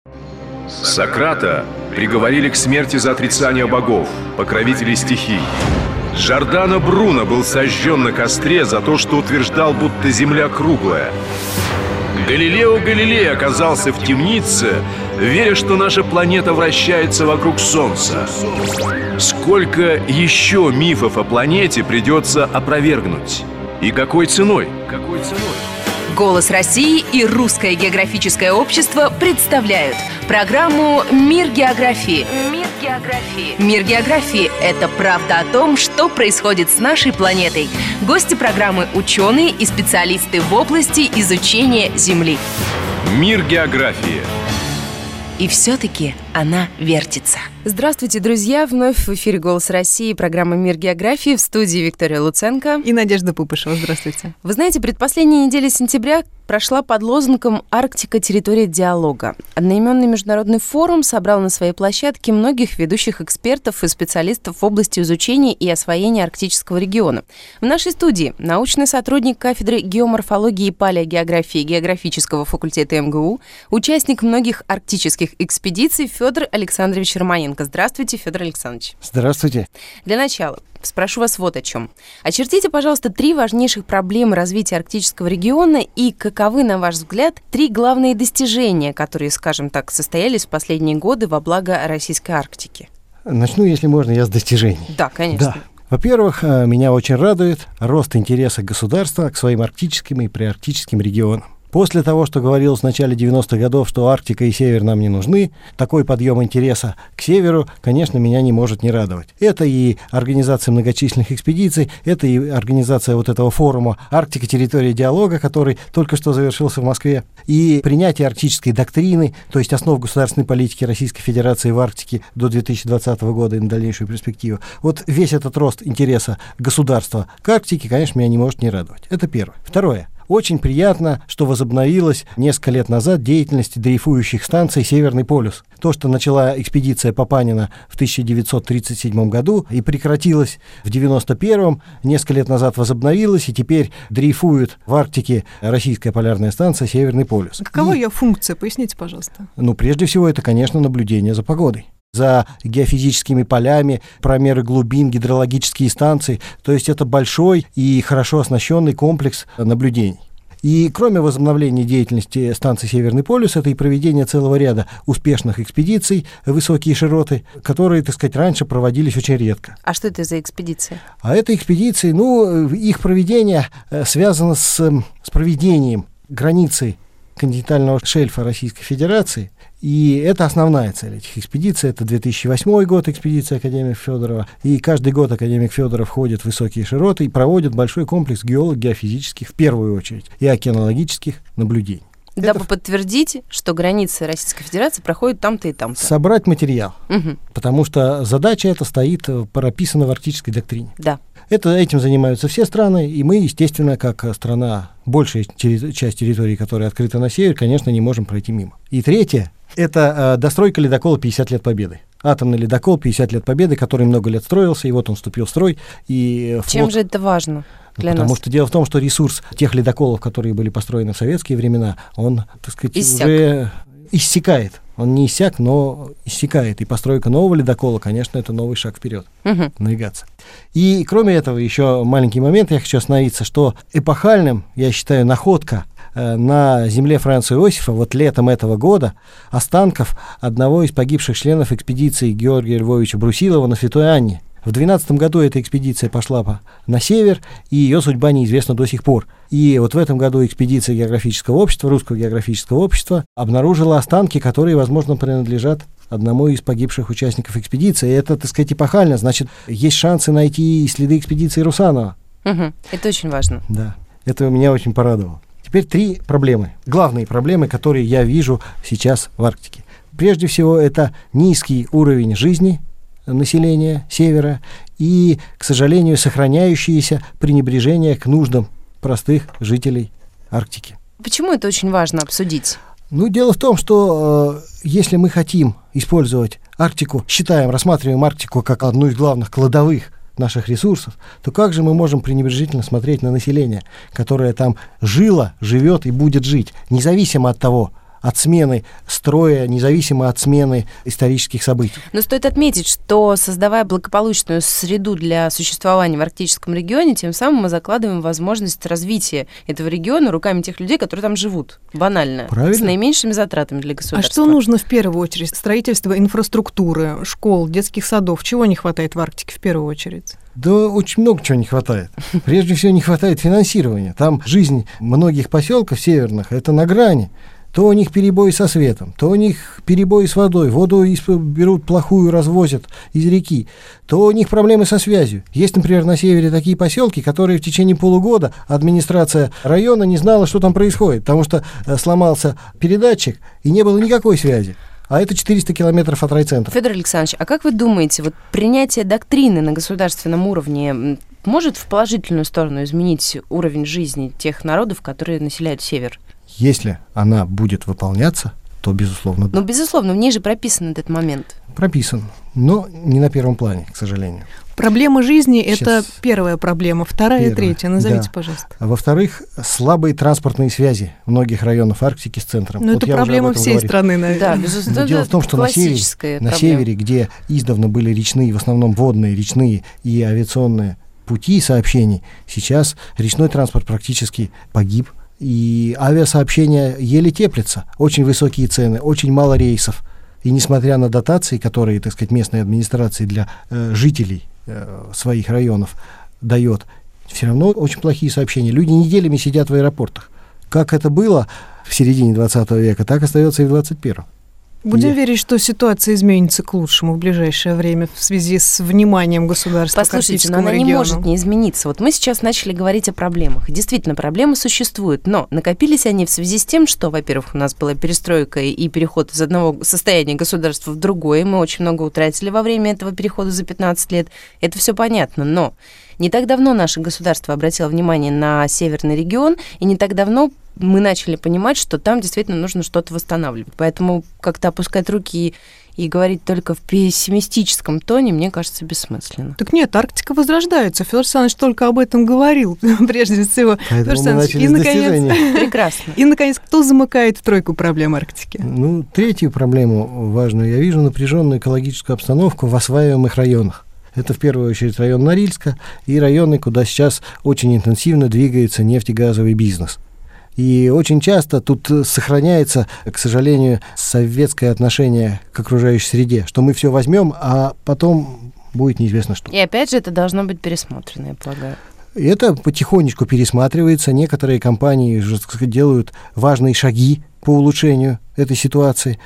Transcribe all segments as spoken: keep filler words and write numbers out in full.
Сократа приговорили к смерти за отрицание богов, покровителей стихий. Джордано Бруно был сожжен на костре за то, что утверждал, будто Земля круглая. Галилео Галилей оказался в темнице, веря, что наша планета вращается вокруг Солнца. Сколько еще мифов о планете придется опровергнуть? И какой ценой? Какой ценой? «Голос России» и Русское географическое общество представляют программу «Мир географии». Мир географии. Мир географии – это правда о том, что происходит с нашей планетой. Гости программы – ученые и специалисты в области изучения Земли. Мир географии. И все-таки она вертится. Здравствуйте, друзья! Вновь в эфире «Голос России», программа «Мир географии», в студии Виктория Луценко и Надежда Пупышева. Здравствуйте. Вы знаете, предпоследняя неделя сентября прошла под лозунгом «Арктика. Территория диалога». Одноименный международный форум собрал на своей площадке многих ведущих экспертов и специалистов в области изучения и освоения арктического региона. В нашей студии научный сотрудник кафедры геоморфологии и палеогеографии географического факультета эм гэ у, участник многих арктических экспедиций Федор Александрович Романенко. Здравствуйте, Федор Александрович. Здравствуйте. Для начала спрошу вас вот о чем. Очертите, пожалуйста, три важнейших проблемы развития арктического региона и каковы, на ваш взгляд, три главные достижения, которые, скажем так, состоялись в последние годы во благо российской Арктики. Начну, если можно, я с достижений. Да, конечно. Да. Во-первых, меня очень радует рост интереса государства к своим арктическим и приарктическим регионам. После того, что говорилось в начале девяностых годов, что Арктика и Север нам не нужны, такой подъем интереса к Северу, конечно, меня не может не радовать. Это и организация многочисленных экспедиций, это и организация вот этого форума «Арктика. Территория диалога», который только что завершился в Москве, и принятие арктической доктрины, то есть основ государственной политики Российской Федерации в Арктике до две тысячи двадцатого года и на дальнейшую перспективу. Вот весь этот рост интереса государства к Арктике, конечно, меня не может не радовать. Это первое. Второе. Очень приятно, что возобновилась несколько лет назад деятельность дрейфующих станций «Северный полюс». То, что начала экспедиция Папанина в тысяча девятьсот тридцать седьмом году и прекратилась в девяносто первом, несколько лет назад возобновилась, и теперь дрейфует в Арктике российская полярная станция «Северный полюс». Какова и, ее функция? Поясните, пожалуйста. Ну, прежде всего, это, конечно, наблюдение за погодой. За геофизическими полями, промеры глубин, гидрологические станции. То есть это большой и хорошо оснащенный комплекс наблюдений. И кроме возобновления деятельности станции «Северный полюс», это и проведение целого ряда успешных экспедиций в высокие широты, которые, так сказать, раньше проводились очень редко. А что это за экспедиции? А это экспедиции, ну, их проведение связано с, с проведением границы континентального шельфа Российской Федерации. И это основная цель этих экспедиций. Это две тысячи восьмой год, экспедиция академика Федорова. И каждый год академик Федоров ходит в высокие широты и проводит большой комплекс геолого-геофизических, в первую очередь, и океанологических наблюдений. Дабы это... подтвердить, что границы Российской Федерации проходят там-то и там-то. Собрать материал. Угу. Потому что задача эта стоит, прописана в арктической доктрине. Да. Это, этим занимаются все страны, и мы, естественно, как страна, большая терри- часть территории, которая открыта на север, конечно, не можем пройти мимо. И третье – это э, достройка ледокола «пятьдесят лет Победы». Атомный ледокол «пятьдесят лет Победы», который много лет строился, и вот он вступил в строй. И Чем флот... же это важно для Потому нас? что дело в том, что ресурс тех ледоколов, которые были построены в советские времена, он, так сказать, Иссяк. уже иссякает. Он не иссяк, но иссякает. И постройка нового ледокола, конечно, это новый шаг вперед. Угу. Навигация. И кроме этого, еще маленький момент, я хочу остановиться, что эпохальным, я считаю, находка э, на земле Франца Иосифа вот летом этого года останков одного из погибших членов экспедиции Георгия Львовича Брусилова на Святой Анне. В двенадцатом году эта экспедиция пошла по, на север, и ее судьба неизвестна до сих пор. И вот в этом году экспедиция географического общества, Русского географического общества, обнаружила останки, которые, возможно, принадлежат одному из погибших участников экспедиции. И это, так сказать, эпохально. Значит, есть шансы найти следы экспедиции Русанова. Угу. Это очень важно. Да, это меня очень порадовало. Теперь три проблемы. Главные проблемы, которые я вижу сейчас в Арктике. Прежде всего, это низкий уровень жизни населения Севера и, к сожалению, сохраняющееся пренебрежение к нуждам простых жителей Арктики. Почему это очень важно обсудить? Ну, дело в том, что э, если мы хотим использовать Арктику, считаем, рассматриваем Арктику как одну из главных кладовых наших ресурсов, то как же мы можем пренебрежительно смотреть на население, которое там жило, живет и будет жить, независимо от того, от смены строя, независимо от смены исторических событий. Но стоит отметить, что, создавая благополучную среду для существования в арктическом регионе, тем самым мы закладываем возможность развития этого региона руками тех людей, которые там живут. Банально. Правильно. С наименьшими затратами для государства. А что нужно в первую очередь? Строительство инфраструктуры, школ, детских садов. Чего не хватает в Арктике в первую очередь? Да очень много чего не хватает. Прежде всего, не хватает финансирования. Там жизнь многих поселков северных – это на грани. То у них перебои со светом, то у них перебои с водой, воду берут плохую, развозят из реки, то у них проблемы со связью. Есть, например, на севере такие поселки, которые в течение полугода администрация района не знала, что там происходит, потому что сломался передатчик и не было никакой связи. А это четыреста километров от райцентра. Федор Александрович, а как вы думаете, вот принятие доктрины на государственном уровне может в положительную сторону изменить уровень жизни тех народов, которые населяют север? Если она будет выполняться, то, безусловно, да. Ну, безусловно, в ней же прописан этот момент. Прописан, но не на первом плане, к сожалению. Проблема жизни – Сейчас. это первая проблема. Вторая Первая, и третья. Назовите, да. пожалуйста. А во-вторых, слабые транспортные связи многих районов Арктики с центром. Ну, Вот это я уже проблема об этом всей говорил. страны, наверное. Да, безусловно. Но дело в том, что на севере, на севере, где издавна были речные, в основном водные, речные и авиационные пути сообщений, сейчас речной транспорт практически погиб, и авиасообщения еле теплятся. Очень высокие цены, очень мало рейсов. И несмотря на дотации, которые, так сказать, местная администрация для э, жителей э, своих районов дает, все равно очень плохие сообщения. Люди неделями сидят в аэропортах. Как это было в середине двадцатого века, так остается и в двадцать первом. Будем И- верить, что ситуация изменится к лучшему в ближайшее время в связи с вниманием государства к Послушайте, но арктическому она не региону. может не измениться. Вот мы сейчас начали говорить о проблемах. Действительно, проблемы существуют, но накопились они в связи с тем, что, во-первых, у нас была перестройка и переход из одного состояния государства в другое. Мы очень много утратили во время этого перехода за пятнадцать лет. Это все понятно, но не так давно наше государство обратило внимание на северный регион, и не так давно мы начали понимать, что там действительно нужно что-то восстанавливать. Поэтому как-то опускать руки и, и говорить только в пессимистическом тоне, мне кажется, бессмысленно. Так нет, Арктика возрождается. Федор Александрович только об этом говорил, прежде всего. Федор Поэтому мы Александрович, начали и, с наконец, достижения. Прекрасно. и, наконец, кто замыкает в тройку проблем Арктики? Ну, третью проблему важную я вижу: напряженную экологическую обстановку в осваиваемых районах. Это в первую очередь район Норильска и районы, куда сейчас очень интенсивно двигается нефтегазовый бизнес. И очень часто тут сохраняется, к сожалению, советское отношение к окружающей среде, что мы все возьмем, а потом будет неизвестно что. И опять же, это должно быть пересмотрено, я полагаю. И это потихонечку пересматривается. Некоторые компании уже, так сказать, делают важные шаги по улучшению этой ситуации,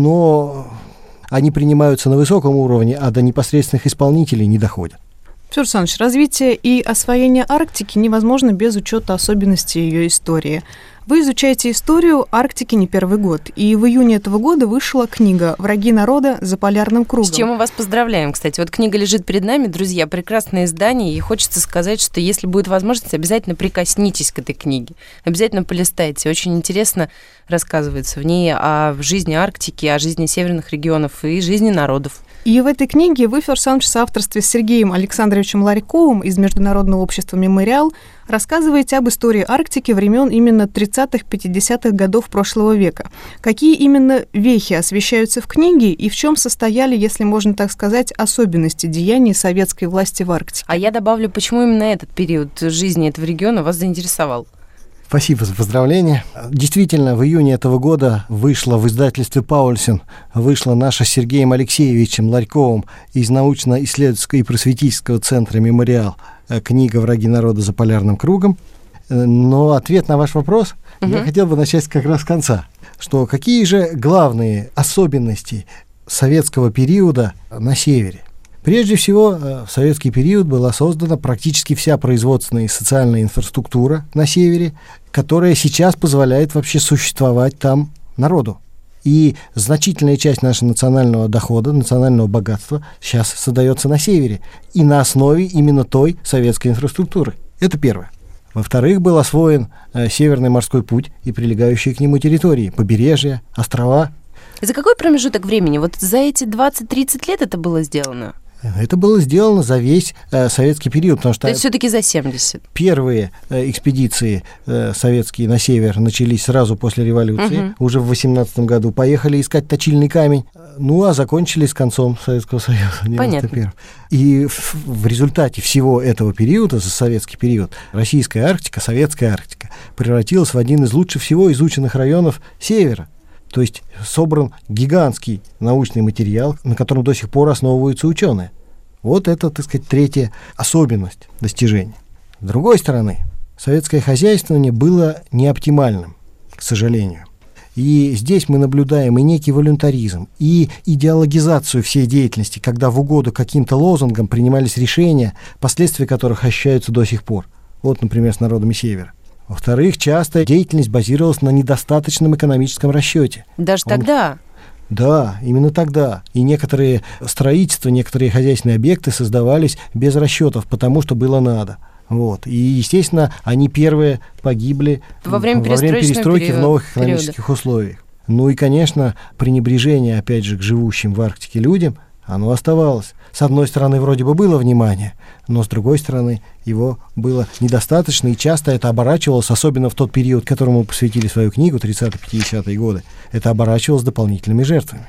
но они принимаются на высоком уровне, а до непосредственных исполнителей не доходят. Федор Александрович, развитие и освоение Арктики невозможно без учета особенностей ее истории. Вы изучаете историю Арктики не первый год, и в июне этого года вышла книга «Враги народа за полярным кругом». С чем мы вас поздравляем, кстати. Вот книга лежит перед нами, друзья, прекрасное издание, и хочется сказать, что если будет возможность, обязательно прикоснитесь к этой книге, обязательно полистайте. Очень интересно рассказывается в ней о жизни Арктики, о жизни северных регионов и жизни народов. И в этой книге вы, Федор Александрович, в соавторстве с Сергеем Александровичем Ларьковым из Международного общества «Мемориал» рассказываете об истории Арктики времен именно тридцатых-пятидесятых годов прошлого века. Какие именно вехи освещаются в книге и в чем состояли, если можно так сказать, особенности деяний советской власти в Арктике? А я добавлю, почему именно этот период жизни этого региона вас заинтересовал? Спасибо за поздравления. Действительно, в июне этого года вышла в издательстве «Паульсен», вышла наша с Сергеем Алексеевичем Ларьковым из научно-исследовательского и просветительского центра «Мемориал» книга «Враги народа за полярным кругом». Но ответ на ваш вопрос угу. я хотел бы начать как раз с конца. Что какие же главные особенности советского периода на севере? Прежде всего, в советский период была создана практически вся производственная и социальная инфраструктура на севере, которая сейчас позволяет вообще существовать там народу. И значительная часть нашего национального дохода, национального богатства сейчас создается на севере. И на основе именно той советской инфраструктуры. Это первое. Во-вторых, был освоен э, Северный морской путь и прилегающие к нему территории, побережья, острова. За какой промежуток времени? Вот за эти двадцать-тридцать лет это было сделано? Это было сделано за весь э, советский период, потому что... То есть все-таки за семьдесят. Первые э, экспедиции э, советские на север начались сразу после революции, угу. уже в восемнадцатом году. Поехали искать точильный камень, ну а закончили с концом Советского Союза. Понятно. И в, в результате всего этого периода, за советский период, российская Арктика, советская Арктика, превратилась в один из лучше всего изученных районов севера. То есть собран гигантский научный материал, на котором до сих пор основываются ученые. Вот это, так сказать, третья особенность достижения. С другой стороны, советское хозяйствование было неоптимальным, к сожалению. И здесь мы наблюдаем и некий волюнтаризм, и идеологизацию всей деятельности, когда в угоду каким-то лозунгам принимались решения, последствия которых ощущаются до сих пор. Вот, например, с народами Севера. Во-вторых, часто деятельность базировалась на недостаточном экономическом расчете. Даже Он... тогда? Да, именно тогда. И некоторые строительства, некоторые хозяйственные объекты создавались без расчетов, потому что было надо. Вот. И, естественно, они первые погибли во время, во время перестройки период, в новых экономических периода. условиях. Ну и, конечно, пренебрежение, опять же, к живущим в Арктике людям, оно оставалось. С одной стороны, вроде бы было внимание, но с другой стороны, его было недостаточно, и часто это оборачивалось, особенно в тот период, которому мы посвятили свою книгу, тридцатые-пятидесятые годы, это оборачивалось дополнительными жертвами.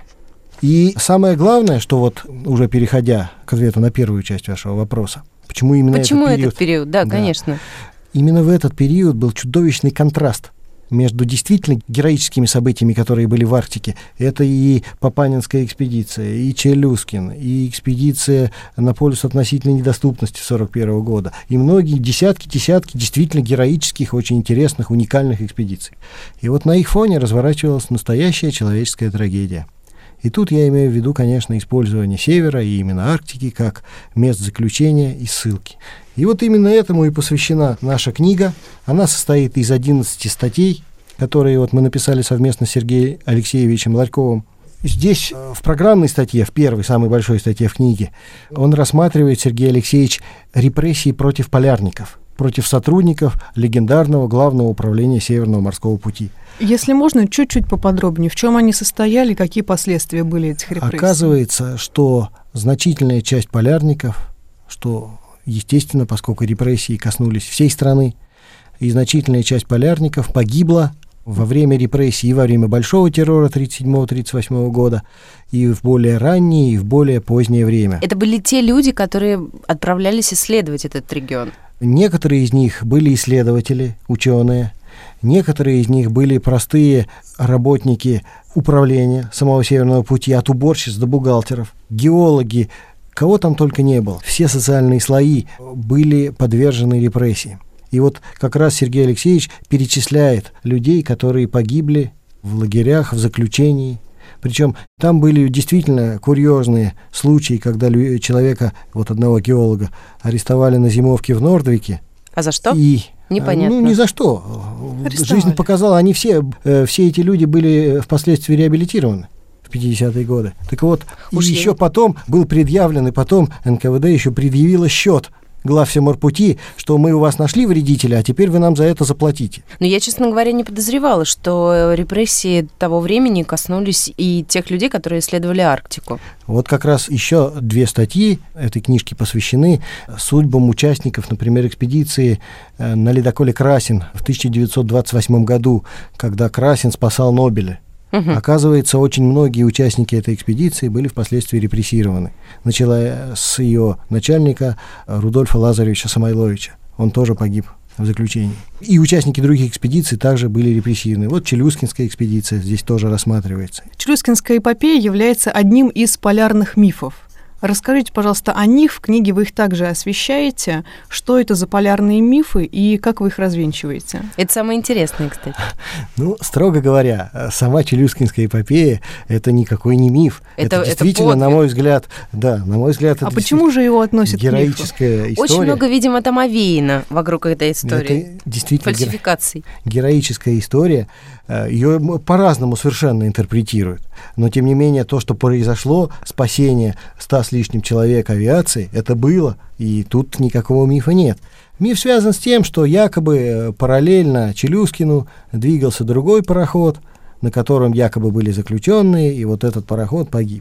И самое главное, что вот уже переходя к ответу на первую часть вашего вопроса, почему именно почему этот период? этот период? Да, да, конечно. Именно в этот период был чудовищный контраст между действительно героическими событиями, которые были в Арктике. Это и Папанинская экспедиция, и Челюскин, и экспедиция на полюс относительной недоступности сорок первого года, и многие десятки-десятки действительно героических, очень интересных, уникальных экспедиций. И вот на их фоне разворачивалась настоящая человеческая трагедия. И тут я имею в виду, конечно, использование Севера и именно Арктики как мест заключения и ссылки. И вот именно этому и посвящена наша книга. Она состоит из одиннадцати статей, которые вот мы написали совместно с Сергеем Алексеевичем Ларьковым. Здесь в программной статье, в первой, самой большой статье в книге, он рассматривает, Сергей Алексеевич, репрессии против полярников, против сотрудников легендарного Главного управления Северного морского пути. Если можно, чуть-чуть поподробнее, в чем они состояли, какие последствия были этих репрессий? Оказывается, что значительная часть полярников, что, естественно, поскольку репрессии коснулись всей страны, и значительная часть полярников погибла во время репрессий и во время Большого террора тридцать седьмого — тридцать восьмого года, и в более раннее, и в более позднее время. Это были те люди, которые отправлялись исследовать этот регион? Некоторые из них были исследователи, ученые, некоторые из них были простые работники управления самого Северного пути, от уборщиц до бухгалтеров, геологи, кого там только не было. Все социальные слои были подвержены репрессиям. И вот как раз Сергей Алексеевич перечисляет людей, которые погибли в лагерях, в заключении. Причем там были действительно курьезные случаи, когда человека, вот одного геолога, арестовали на зимовке в Нордвике. А за что? И, Непонятно. Ну, ни за что. Арестовали. Жизнь показала, они все, все эти люди были впоследствии реабилитированы в пятидесятые годы. Так вот, Уж и я... еще потом был предъявлен, и потом эн ка вэ дэ еще предъявило счет главсеморпути, что мы у вас нашли вредителя, а теперь вы нам за это заплатите. Но я, честно говоря, не подозревала, что репрессии того времени коснулись и тех людей, которые исследовали Арктику. Вот как раз еще две статьи этой книжки посвящены судьбам участников, например, экспедиции на ледоколе «Красин» в тысяча девятьсот двадцать восьмом году, когда Красин спасал Нобеля. Угу. Оказывается, очень многие участники этой экспедиции были впоследствии репрессированы. Начала с ее начальника Рудольфа Лазаревича Самойловича. Он тоже погиб в заключении. И участники других экспедиций также были репрессированы. Вот Челюскинская экспедиция здесь тоже рассматривается. Челюскинская эпопея является одним из полярных мифов. Расскажите, пожалуйста, о них. В книге вы их также освещаете. Что это за полярные мифы и как вы их развенчиваете? Это самое интересное, кстати. Ну, строго говоря, сама Челюскинская эпопея — это никакой не миф. Это, это действительно, это на мой взгляд, да, на мой взгляд, а это почему же его относят героическая к мифу? Очень много, видимо, там овеяно вокруг этой истории. Это действительно фальсификаций. Героическая история. Ее по-разному совершенно интерпретируют. Но, тем не менее, то, что произошло, спасение ста с лишним человек авиации, это было, и тут никакого мифа нет. Миф связан с тем, что якобы параллельно Челюскину двигался другой пароход, на котором якобы были заключенные, и вот этот пароход погиб.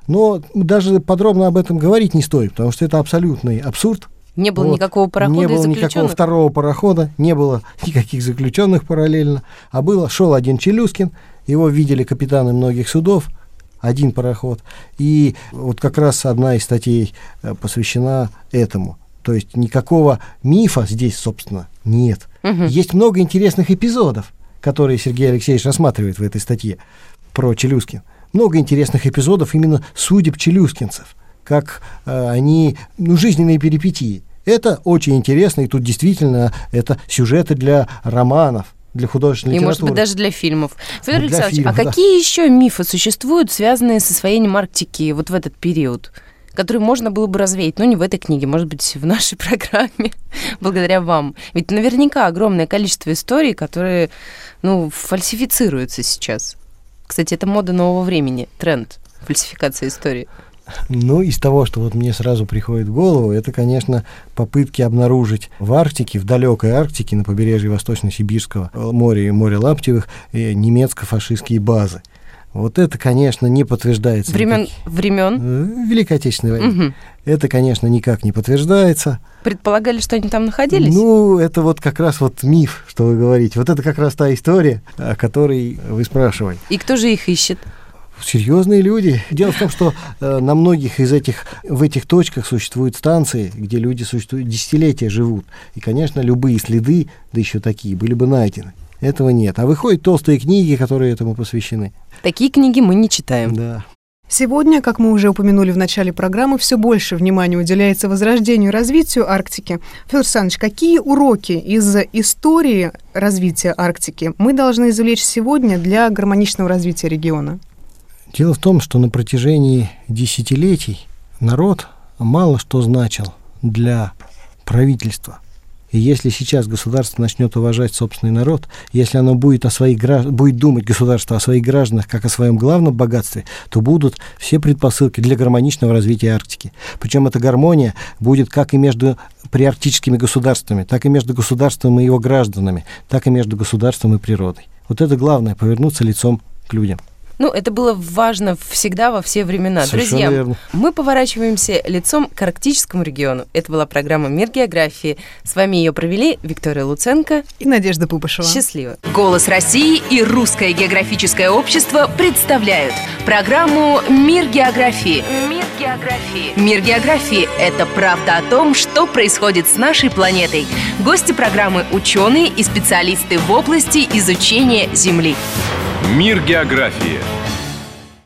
Но даже подробно об этом говорить не стоит, потому что это абсолютный абсурд. Не было Вот. никакого парохода Не и было заключенных? никакого второго парохода, не было никаких заключенных параллельно, а было, шел один Челюскин, его видели капитаны многих судов, один пароход, и вот как раз одна из статей посвящена этому. То есть никакого мифа здесь, собственно, нет. Угу. Есть много интересных эпизодов, которые Сергей Алексеевич рассматривает в этой статье про Челюскин. Много интересных эпизодов именно судеб челюскинцев, как э, они, ну, жизненные перипетии. Это очень интересно, и тут действительно это сюжеты для романов, для художественной и, литературы. может быть, даже для фильмов. Федор Ну, Александрович, фильмов, а да. какие еще мифы существуют, связанные с освоением Арктики вот в этот период, которые можно было бы развеять? Ну, не в этой книге, может быть, в нашей программе, благодаря вам. Ведь наверняка огромное количество историй, которые, ну, фальсифицируются сейчас. Кстати, это мода нового времени, тренд фальсификации истории. Ну, из того, что вот мне сразу приходит в голову, это, конечно, попытки обнаружить в Арктике, в далекой Арктике, на побережье Восточно-Сибирского моря и моря Лаптевых, немецко-фашистские базы. Вот это, конечно, не подтверждается. Времен, никак... времен? Великой Отечественной войны. Угу. Это, конечно, никак не подтверждается. Предполагали, что они там находились? Ну, это вот как раз вот миф, что вы говорите. Вот это как раз та история, о которой вы спрашивали. И кто же их ищет? Серьезные люди. Дело в том, что э, на многих из этих, в этих точках существуют станции, где люди существуют, десятилетия живут. И, конечно, любые следы, да еще такие, были бы найдены. Этого нет. А выходят толстые книги, которые этому посвящены. Такие книги мы не читаем. Да. Сегодня, как мы уже упомянули в начале программы, все больше внимания уделяется возрождению и развитию Арктики. Федор Александрович, какие уроки из истории развития Арктики мы должны извлечь сегодня для гармоничного развития региона? Дело в том, что на протяжении десятилетий народ мало что значил для правительства. И если сейчас государство начнет уважать собственный народ, если оно будет, о своих гражд... будет думать, государство, о своих гражданах как о своем главном богатстве, то будут все предпосылки для гармоничного развития Арктики. Причем эта гармония будет как и между приарктическими государствами, так и между государством и его гражданами, так и между государством и природой. Вот это главное, повернуться лицом к людям. Ну, это было важно всегда, во все времена. Совершенно Друзья, верно. Мы поворачиваемся лицом к арктическому региону. Это была программа «Мир географии». С вами ее провели Виктория Луценко и Надежда Пупышева. Счастливо. «Голос России» и Русское географическое общество представляют программу «Мир географии». Мир географии. Мир географии – это правда о том, что происходит с нашей планетой. Гости программы – ученые и специалисты в области изучения Земли. Мир географии.